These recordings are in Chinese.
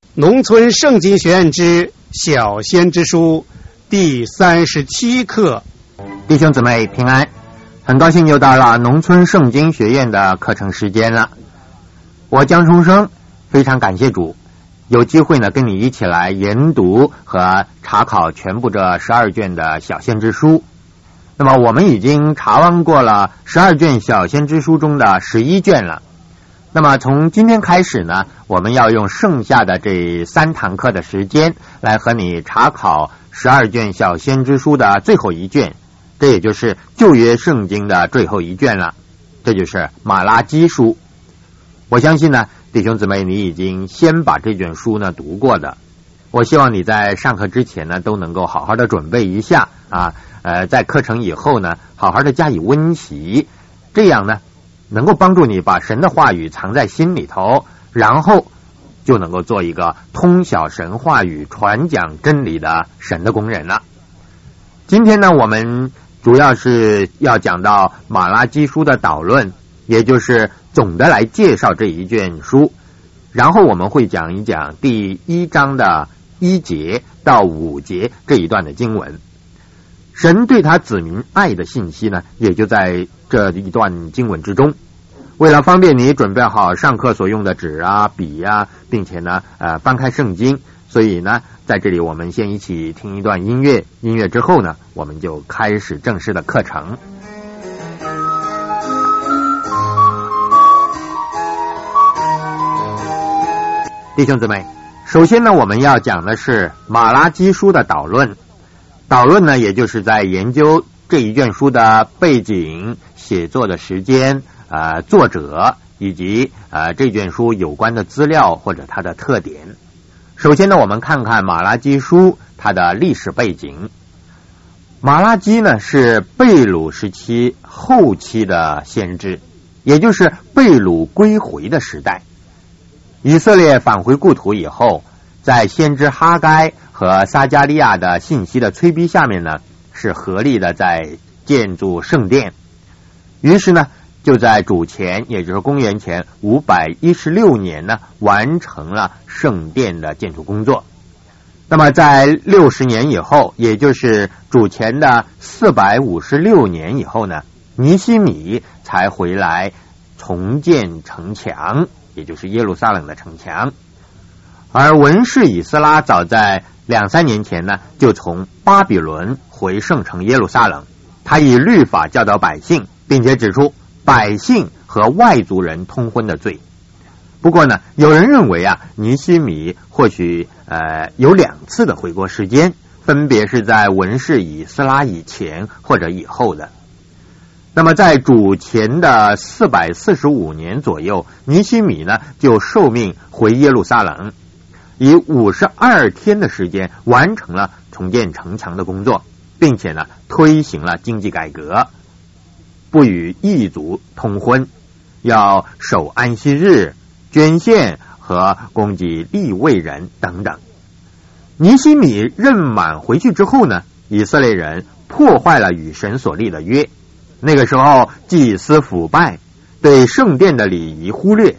农村圣经学院之小先知书第37课。 弟兄姊妹平安，很高兴又到了农村圣经学院的课程时间了。我江崇生非常感谢主，有机会呢跟你一起来研读和查考全部这12卷的小先知书。那么我们已经查完过了12卷小先知书中的11卷了。那么从今天开始呢，我们要用剩下的这3堂课的时间来和你查考12卷小先知书的最后一卷，这也就是旧约圣经的最后一卷了，这就是马拉基书。我相信呢，弟兄姊妹你已经先把这卷书呢读过的，我希望你在上课之前呢都能够好好的准备一下啊，在课程以后呢好好的加以温习，这样呢能够帮助你把神的话语藏在心里头，然后就能够做一个通晓神话语、传讲真理的神的工人了。今天呢，我们主要是要讲到马拉基书的导论，也就是总的来介绍这一卷书，然后我们会讲一讲第1章的1节到5节这一段的经文。神对他子民爱的信息呢，也就在这一段经文之中。为了方便你准备好上课所用的纸啊、笔啊，并且呢翻开圣经，所以呢在这里我们先一起听一段音乐，音乐之后呢我们就开始正式的课程。弟兄姊妹，首先呢我们要讲的是马拉基书的导论。导论呢也就是在研究这一卷书的背景、写作的时间、作者以及这卷书有关的资料或者它的特点。首先呢我们看看马拉基书它的历史背景。马拉基呢是被掳时期后期的先知，也就是被掳归回的时代。以色列返回故土以后，在先知哈该和撒迦利亚的信息的催逼下面呢，是合力的在建筑圣殿。于是呢就在主前，也就是公元前516年呢完成了圣殿的建筑工作。那么在60年以后，也就是主前的456年以后呢，尼希米才回来重建城墙，也就是耶路撒冷的城墙。而文士以斯拉早在2-3年前呢就从巴比伦回圣城耶路撒冷，他以律法教导百姓，并且指出百姓和外族人通婚的罪。不过呢，有人认为尼希米或许有2次的回国时间，分别是在文士以斯拉以前或者以后的。那么在主前的445年左右，尼希米呢就受命回耶路撒冷，以52天的时间完成了重建城墙的工作，并且呢推行了经济改革，不与异族通婚，要守安息日、捐献和供给利未人等等。尼希米任满回去之后呢，以色列人破坏了与神所立的约。那个时候祭司腐败，对圣殿的礼仪忽略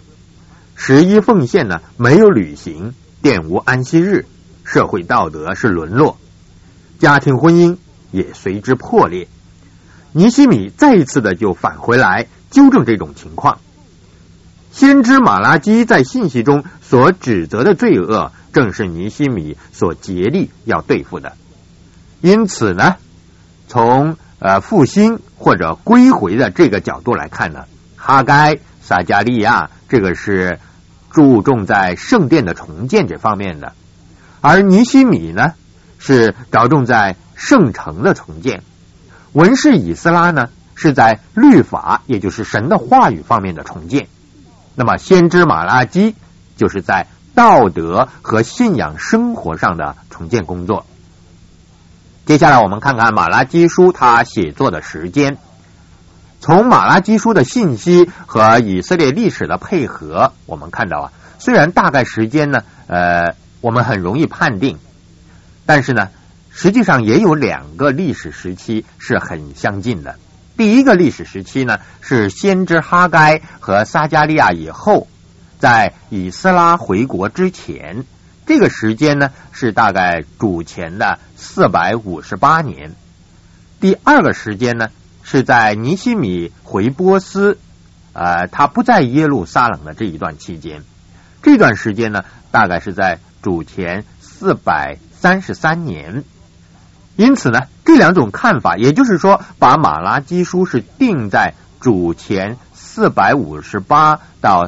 ，11奉献呢没有履行，玷污安息日，社会道德是沦落，家庭婚姻也随之破裂。尼希米再一次的就返回来纠正这种情况。先知马拉基在信息中所指责的罪恶，正是尼希米所竭力要对付的。因此呢，从复兴或者归回的这个角度来看呢，哈该、撒迦利亚这个是注重在圣殿的重建这方面的，而尼希米呢是着重在圣城的重建。文士以斯拉呢是在律法，也就是神的话语方面的重建。那么先知马拉基就是在道德和信仰生活上的重建工作。接下来我们看看马拉基书他写作的时间。从马拉基书的信息和以色列历史的配合，我们看到虽然大概时间呢我们很容易判定，但是呢实际上也有2个历史时期是很相近的。第一个历史时期呢是先知哈该和撒迦利亚以后，在以斯拉回国之前， 这个时间呢是大概主前的458年。第二个时间呢是在尼希米回波斯，他不在耶路撒冷的这一段期间。这段时间呢大概是在主前433年。因此呢这两种看法，也就是说把马拉基书是定在主前458到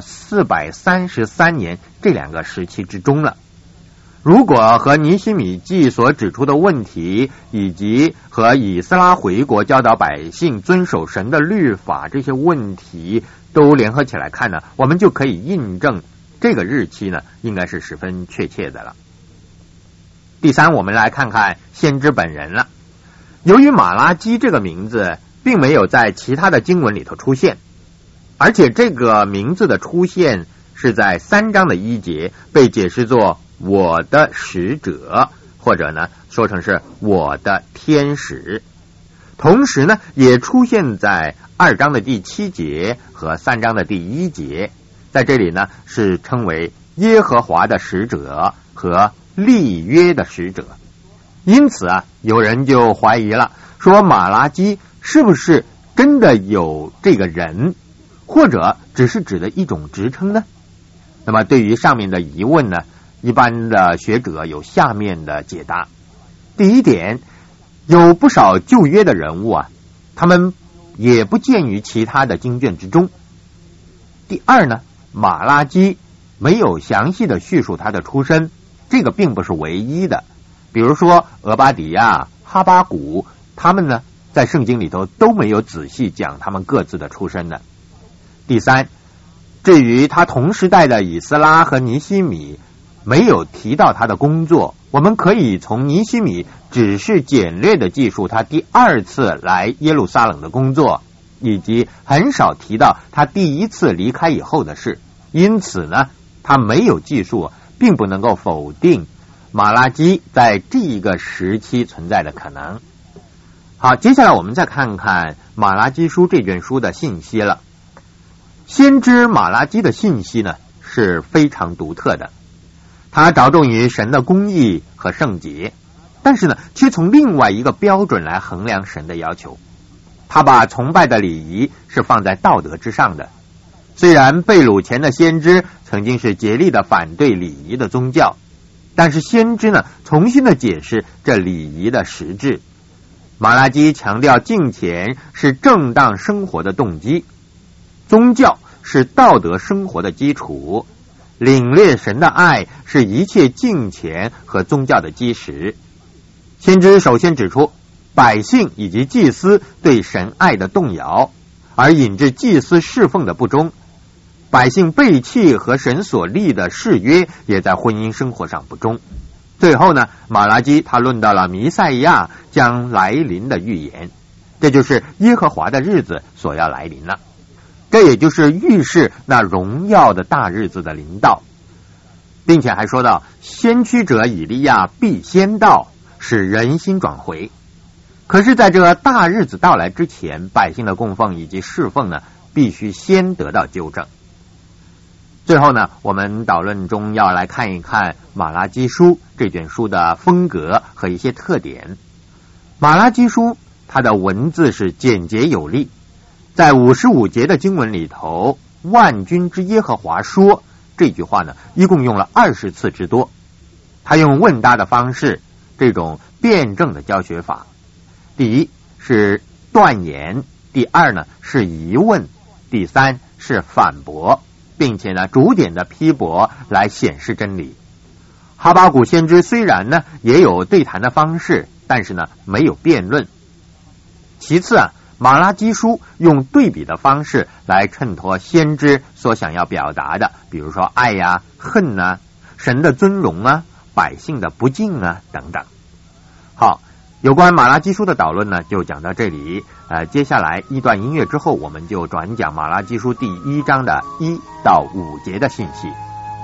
433年这两个时期之中了。如果和尼希米记所指出的问题，以及和以斯拉回国教导百姓遵守神的律法这些问题都联合起来看呢，我们就可以印证这个日期呢应该是十分确切的了。第三，我们来看看先知本人了。由于马拉基这个名字并没有在其他的经文里头出现，而且这个名字的出现是在3章的1节被解释作我的使者，或者呢说成是我的天使。同时呢也出现在2章的第7节和3章的第1节，在这里呢是称为耶和华的使者和立约的使者。因此有人就怀疑了，说马拉基是不是真的有这个人，或者只是指的一种职称呢？那么对于上面的疑问呢，一般的学者有下面的解答。第一点，有不少旧约的人物他们也不见于其他的经卷之中。第二呢，马拉基没有详细的叙述他的出身，这个并不是唯一的。比如说俄巴底亚、哈巴谷，他们呢在圣经里头都没有仔细讲他们各自的出身的。第三，至于他同时代的以斯拉和尼希米没有提到他的工作，我们可以从尼希米只是简略的记述他第2次来耶路撒冷的工作，以及很少提到他第1次离开以后的事。因此呢他没有记述，并不能够否定马拉基在这一个时期存在的可能。好，接下来我们再看看马拉基书这卷书的信息了。先知马拉基的信息呢是非常独特的，他着重于神的公义和圣洁，但是呢却从另外一个标准来衡量神的要求。他把崇拜的礼仪是放在道德之上的。虽然被掳前的先知曾经是竭力的反对礼仪的宗教，但是先知呢重新的解释这礼仪的实质。马拉基强调敬虔是正当生活的动机，宗教是道德生活的基础，领略神的爱是一切敬虔和宗教的基石。先知首先指出百姓以及祭司对神爱的动摇，而引致祭司侍奉的不忠。百姓背弃和神所立的誓约，也在婚姻生活上不忠。最后呢，马拉基他论到了弥赛亚将来临的预言，这就是耶和华的日子所要来临了。这也就是预示那荣耀的大日子的临到，并且还说到先驱者以利亚必先到，使人心转回。可是在这大日子到来之前，百姓的供奉以及侍奉呢，必须先得到纠正。最后呢，我们导论中要来看一看马拉基书这卷书的风格和一些特点。马拉基书它的文字是简洁有力，在55节的经文里头，万军之耶和华说这句话呢，一共用了20次之多。他用问答的方式，这种辩证的教学法。第一是断言，第二呢是疑问，第三是反驳，并且呢逐点的批驳来显示真理。哈巴谷先知虽然呢也有对谈的方式，但是呢没有辩论。其次马拉基书用对比的方式来衬托先知所想要表达的，比如说爱呀、恨啊、神的尊荣啊、百姓的不敬啊等等。好，有关马拉基书的导论呢就讲到这里。接下来一段音乐之后，我们就转讲马拉基书第1章的1到5节的信息。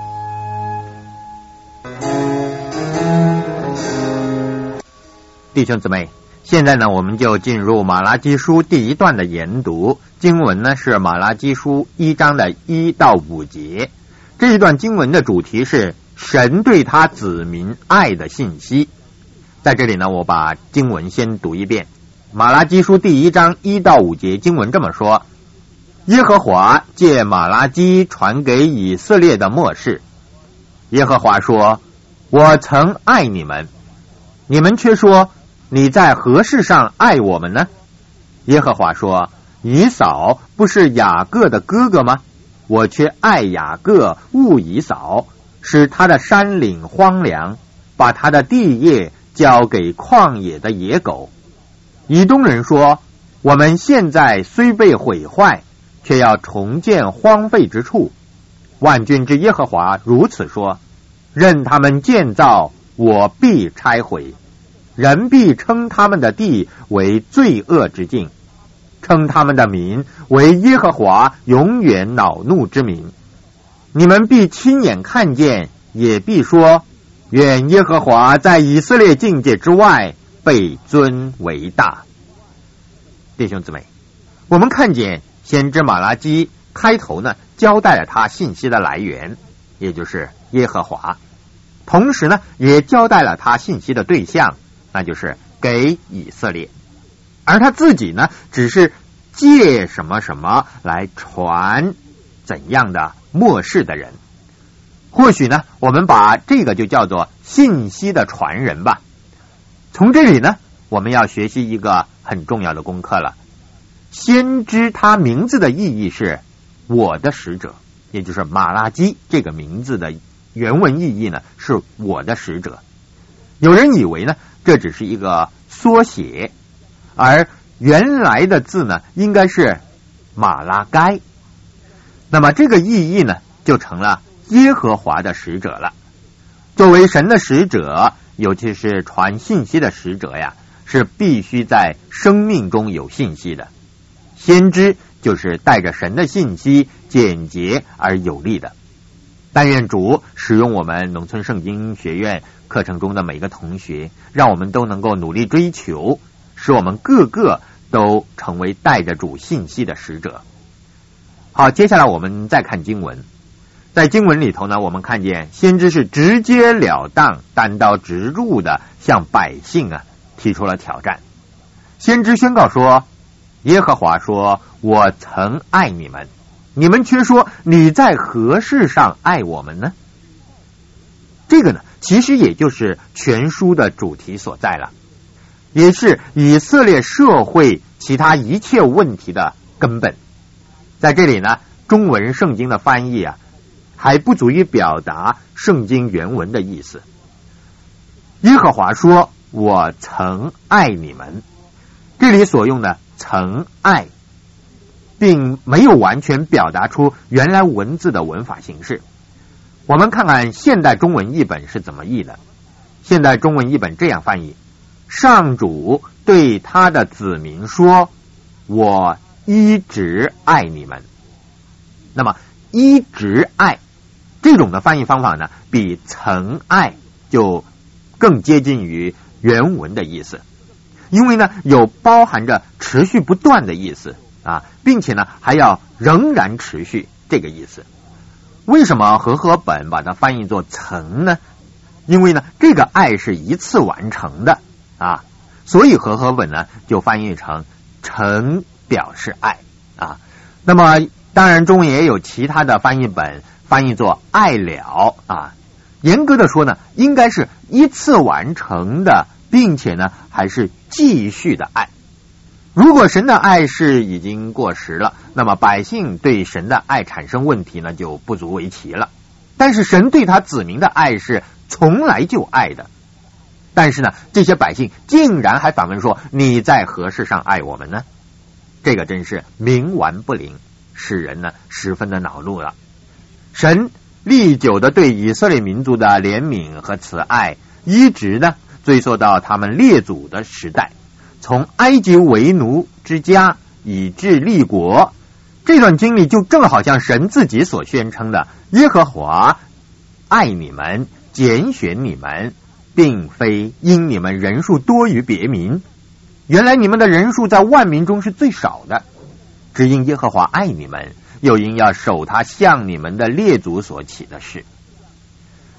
弟兄姊妹，现在呢我们就进入马拉基书第1段的研读。经文呢是马拉基书1章的1到5节。这一段经文的主题是神对他子民爱的信息。在这里呢，我把经文先读一遍。马拉基书第1章1到5节，经文这么说：耶和华借马拉基传给以色列的默示。耶和华说，我曾爱你们，你们却说，你在何事上爱我们呢？耶和华说，以扫不是雅各的哥哥吗？我却爱雅各，恶以扫，使他的山岭荒凉，把他的地业交给旷野的野狗。以东人说，我们现在虽被毁坏，却要重建荒废之处。万军之耶和华如此说，任他们建造，我必拆毁，人必称他们的地为罪恶之境，称他们的民为耶和华永远恼怒之民。你们必亲眼看见，也必说，愿耶和华在以色列境界之外被尊为大。弟兄姊妹，我们看见先知马拉基开头呢，交代了他信息的来源，也就是耶和华，同时呢，也交代了他信息的对象，那就是给以色列。而他自己呢，只是借什么什么来传怎样的默示的人。或许呢，我们把这个就叫做信息的传人吧。从这里呢，我们要学习一个很重要的功课了。先知他名字的意义是我的使者，也就是马拉基这个名字的原文意义呢，是我的使者。有人以为呢，这只是一个缩写，而原来的字呢，应该是马拉该。那么这个意义呢，就成了耶和华的使者了。作为神的使者，尤其是传信息的使者呀，是必须在生命中有信息的。先知就是带着神的信息，简洁而有力的。但愿主使用我们农村圣经学院课程中的每个同学，让我们都能够努力追求，使我们个个都成为带着主信息的使者。好，接下来我们再看经文。在经文里头呢，我们看见先知是直截了当、单刀直入的向百姓提出了挑战。先知宣告说，耶和华说，我曾爱你们，你们却说，你在何事上爱我们呢？这个呢，其实也就是全书的主题所在了，也是以色列社会其他一切问题的根本。在这里呢，中文圣经的翻译还不足以表达圣经原文的意思。耶和华说，我曾爱你们，这里所用的曾爱并没有完全表达出原来文字的文法形式。我们看看现代中文译本是怎么译的。现代中文译本这样翻译，上主对他的子民说，我一直爱你们。那么一直爱这种的翻译方法呢，比曾爱就更接近于原文的意思，因为呢有包含着持续不断的意思并且呢还要仍然持续这个意思。为什么和合本把它翻译作曾呢？因为呢这个爱是一次完成的所以和合本呢就翻译成曾表示爱那么当然中文也有其他的翻译本翻译作爱了严格的说呢，应该是一次完成的，并且呢还是继续的爱。如果神的爱是已经过时了，那么百姓对神的爱产生问题呢，就不足为奇了。但是神对他子民的爱是从来就爱的。但是呢，这些百姓竟然还反问说，你在何事上爱我们呢？这个真是冥顽不灵，使人呢十分的恼怒了。神历久的对以色列民族的怜悯和慈爱，一直呢追溯到他们列祖的时代，从埃及为奴之家以至立国。这段经历就正好像神自己所宣称的，耶和华爱你们，拣选你们，并非因你们人数多于别民。原来你们的人数在万民中是最少的，只因耶和华爱你们，又因要守他向你们的列祖所起的事。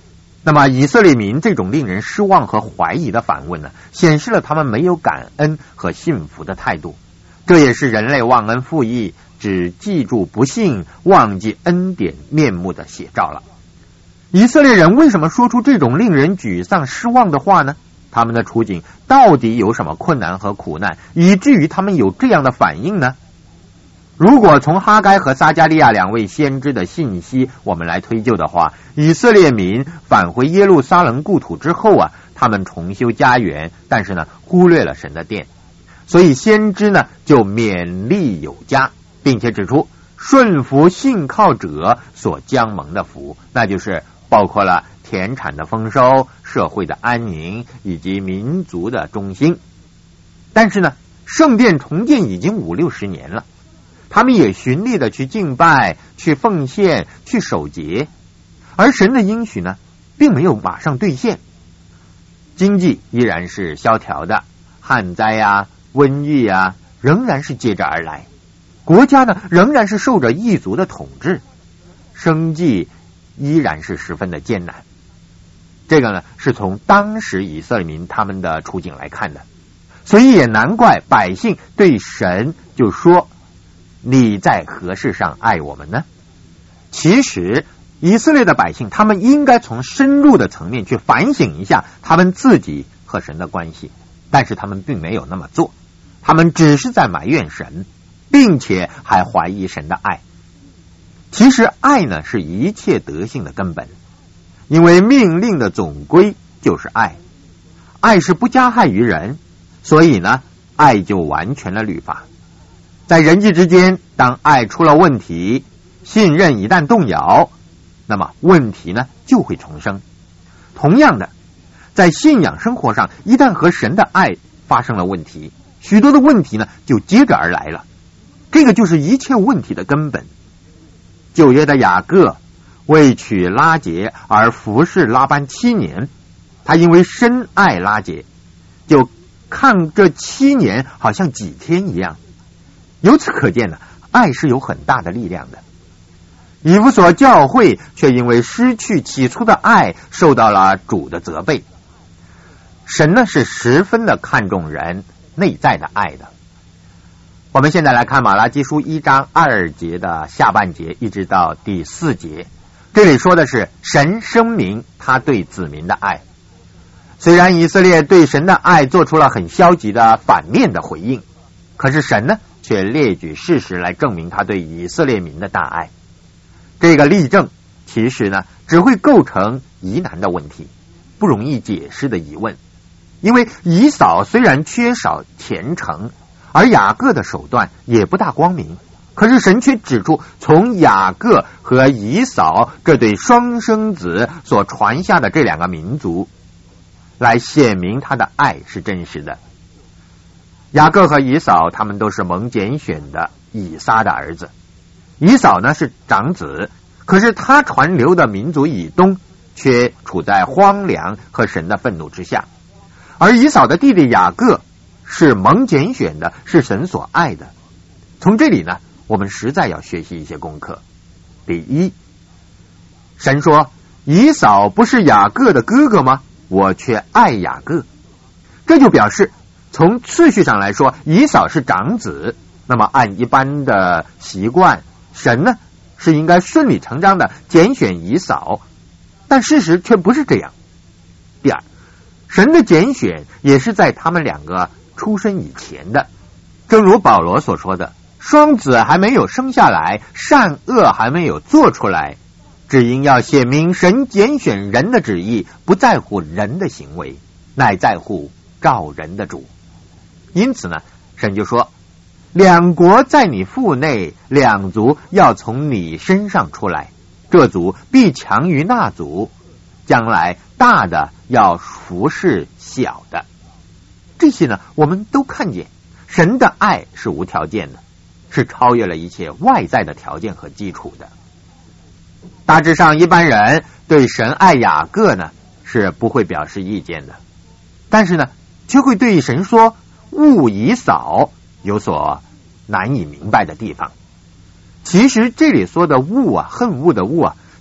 那么以色列民这种令人失望和怀疑的反问呢，显示了他们没有感恩和信服的态度。这也是人类忘恩负义，只记住不幸，忘记恩典面目的写照了。以色列人为什么说出这种令人沮丧失望的话呢？他们的处境到底有什么困难和苦难，以至于他们有这样的反应呢？如果从哈该和撒迦利亚两位先知的信息我们来推究的话，以色列民返回耶路撒冷故土之后他们重修家园，但是呢忽略了神的殿，所以先知呢就勉励有加，并且指出顺服信靠者所将蒙的福，那就是包括了田产的丰收、社会的安宁以及民族的中兴。但是呢，圣殿重建已经50-60年了，他们也循例的去敬拜、去奉献、去守节，而神的应许呢并没有马上兑现。经济依然是萧条的，旱灾瘟疫仍然是接着而来，国家呢仍然是受着异族的统治，生计依然是十分的艰难。这个呢是从当时以色列民他们的处境来看的，所以也难怪百姓对神就说，你在何事上爱我们呢？其实以色列的百姓他们应该从深入的层面去反省一下他们自己和神的关系，但是他们并没有那么做，他们只是在埋怨神，并且还怀疑神的爱。其实爱呢是一切德性的根本，因为命令的总归就是爱，爱是不加害于人，所以呢爱就完全了律法。在人际之间，当爱出了问题，信任一旦动摇，那么问题呢就会重生。同样的，在信仰生活上，一旦和神的爱发生了问题，许多的问题呢就接着而来了，这个就是一切问题的根本。旧约的雅各为娶拉结而服侍拉班7年，他因为深爱拉结，就看这7年好像几天一样。由此可见呢，爱是有很大的力量的。以弗所教会却因为失去起初的爱，受到了主的责备。神呢是十分的看重人内在的爱的。我们现在来看马拉基书1章2节的下半节一直到第4节，这里说的是神声明他对子民的爱。虽然以色列对神的爱做出了很消极的反面的回应，可是神呢却列举事实来证明他对以色列民的大爱。这个例证其实呢只会构成疑难的问题，不容易解释的疑问。因为以扫虽然缺少虔诚，而雅各的手段也不大光明，可是神却指出从雅各和以扫这对双生子所传下的这两个民族来显明他的爱是真实的。雅各和以扫他们都是蒙拣选的以撒的儿子，以扫呢是长子，可是他传流的民族以东却处在荒凉和神的愤怒之下，而以扫的弟弟雅各是蒙拣选的，是神所爱的。从这里呢我们实在要学习一些功课。第一，神说以扫不是雅各的哥哥吗？我却爱雅各。这就表示从次序上来说，以扫是长子，那么按一般的习惯，神呢是应该顺理成章的拣选以扫，但事实却不是这样。第二，神的拣选也是在他们两个出生以前的，正如保罗所说的，双子还没有生下来，善恶还没有做出来，只因要显明神拣选人的旨意不在乎人的行为，乃在乎召人的主。因此呢，神就说，两国在你腹内，两族要从你身上出来，这族必强于那族，将来大的要服侍小的。这些呢我们都看见神的爱是无条件的，是超越了一切外在的条件和基础的。大致上一般人对神爱雅各呢是不会表示意见的，但是呢却会对神说恶以扫有所难以明白的地方。其实这里说的恶恨恶的恶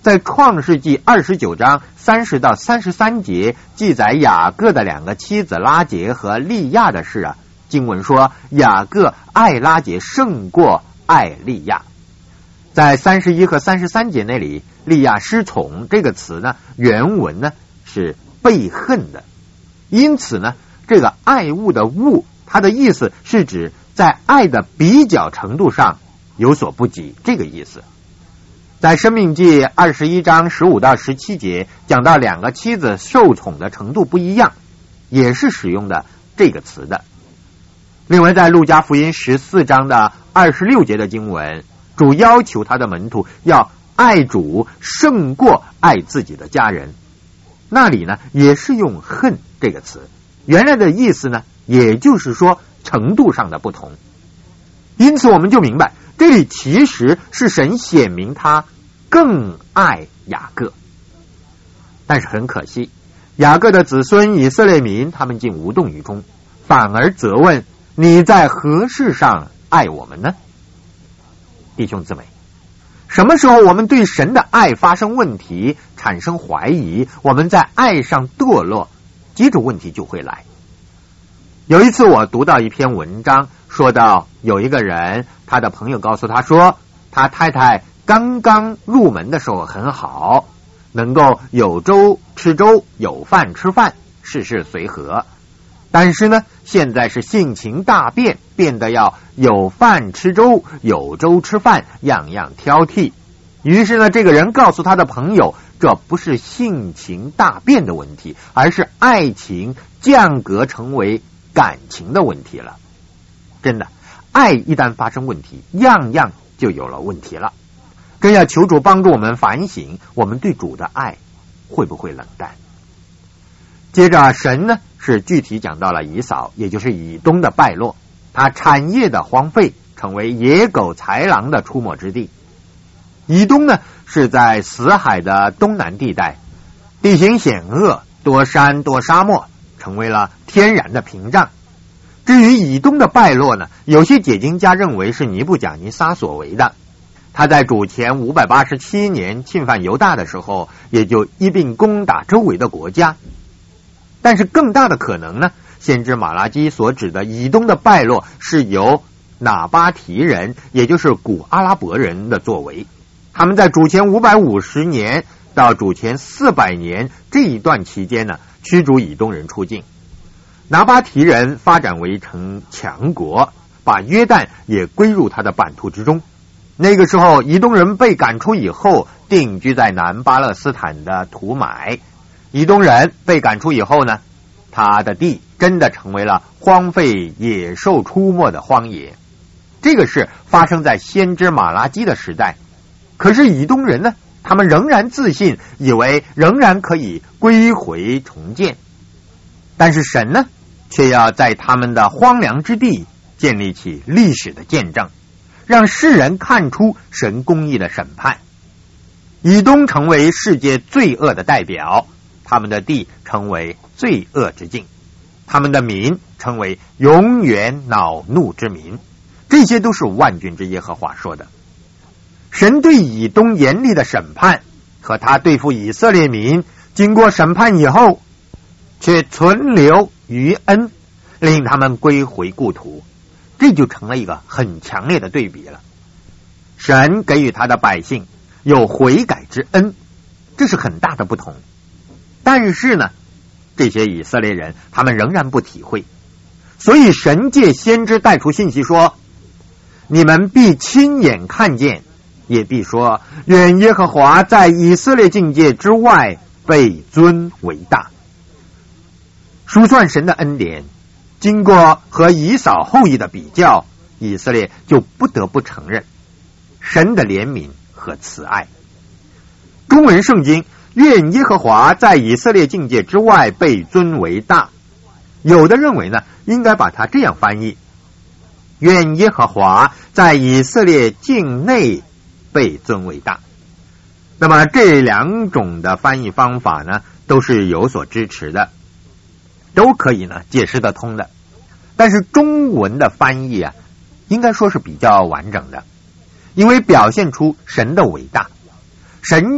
在创世纪29章30到33节记载雅各的2个妻子拉结和利亚的事啊，经文说雅各爱拉结胜过爱利亚。在31和33节那里，利亚失宠这个词呢，原文呢是被恨的，因此呢，这个爱物的物，它的意思是指在爱的比较程度上有所不及，这个意思。在申命记21章15到17节讲到2个妻子受宠的程度不一样，也是使用的这个词的。另外在路加福音14章的26节的经文，主要求他的门徒要爱主胜过爱自己的家人，那里呢也是用恨这个词，原来的意思呢也就是说程度上的不同。因此我们就明白这里其实是神显明他更爱雅各。但是很可惜，雅各的子孙以色列民他们竟无动于衷，反而责问你在何事上爱我们呢？弟兄姊妹，什么时候我们对神的爱发生问题，产生怀疑，我们在爱上堕落，接着问题就会来。有一次我读到一篇文章，说到有一个人，他的朋友告诉他说，他太太刚刚入门的时候很好，能够有粥吃粥，有饭吃饭，事事随和。但是呢，现在是性情大变，变得要有饭吃粥，有粥吃饭，样样挑剔。于是呢，这个人告诉他的朋友，这不是性情大变的问题，而是爱情降格成为感情的问题了。真的，爱一旦发生问题，样样就有了问题了。真要求主帮助我们反省，我们对主的爱会不会冷淡。接着神呢是具体讲到了以扫，也就是以东的败落，他产业的荒废，成为野狗豺狼的出没之地。以东呢是在死海的东南地带，地形险恶，多山多沙漠，成为了天然的屏障。至于以东的败落呢，有些解经家认为是尼布甲尼撒所为的。他在主前587年侵犯犹大的时候，也就一并攻打周围的国家。但是更大的可能呢，先知马拉基所指的以东的败落是由拿巴提人，也就是古阿拉伯人的作为。他们在主前550年到主前400年这一段期间呢，驱逐以东人出境。拿巴提人发展为成强国，把约旦也归入他的版图之中。那个时候以东人被赶出以后，定居在南巴勒斯坦的土买。以东人被赶出以后呢，他的地真的成为了荒废野兽出没的荒野。这个是发生在先知马拉基的时代。可是以东人呢，他们仍然自信，以为仍然可以归回重建。但是神呢，却要在他们的荒凉之地建立起历史的见证，让世人看出神公义的审判。以东成为世界罪恶的代表，他们的地成为罪恶之境，他们的民成为永远恼怒之民。这些都是万军之耶和华说的。神对以东严厉的审判和他对付以色列民，经过审判以后却存留余恩，令他们归回故土，这就成了一个很强烈的对比了。神给予他的百姓有悔改之恩，这是很大的不同。但是呢，这些以色列人他们仍然不体会，所以神借先知带出信息说，你们必亲眼看见，也必说，愿耶和华在以色列境界之外被尊为大。数算神的恩典，经过和以扫后裔的比较，以色列就不得不承认神的怜悯和慈爱。中文圣经愿耶和华在以色列境界之外被尊为大，有的认为呢，应该把它这样翻译，愿耶和华在以色列境内被尊为大。那么这两种的翻译方法呢，都是有所支持的，都可以呢解释得通的。但是中文的翻译啊，应该说是比较完整的，因为表现出神的伟大。神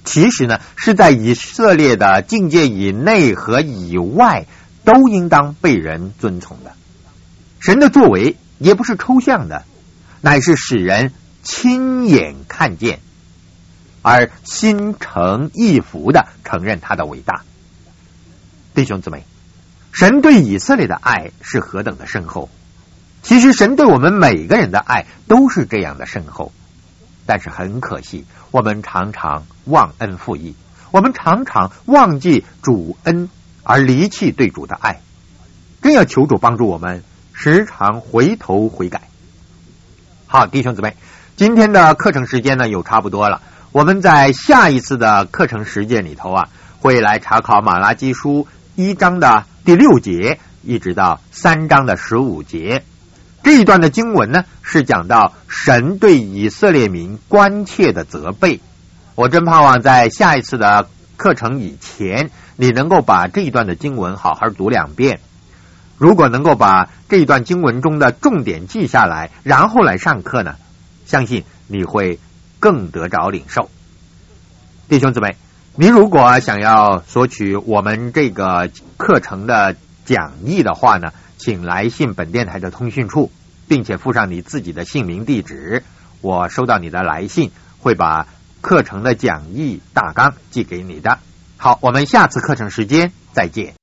其实呢，是在以色列的境界以内和以外都应当被人遵从的。神的作为也不是抽象的，乃是使人亲眼看见，而心诚意服的承认他的伟大。弟兄姊妹，神对以色列的爱是何等的深厚，其实神对我们每个人的爱都是这样的深厚。但是很可惜，我们常常忘恩负义，我们常常忘记主恩而离弃对主的爱。真要求主帮助我们时常回头悔改。好，弟兄姊妹，今天的课程时间呢又差不多了，我们在下一次的课程实践里头会来查考马拉基书1章的第6节一直到3章的15节。这一段的经文呢，是讲到神对以色列民关切的责备。我真盼望在下一次的课程以前，你能够把这一段的经文好好读2遍。如果能够把这一段经文中的重点记下来，然后来上课呢，相信你会更得着领受。弟兄姊妹，你如果想要索取我们这个课程的讲义的话呢，请来信本电台的通讯处，并且附上你自己的姓名地址，我收到你的来信，会把课程的讲义大纲寄给你的。好，我们下次课程时间再见。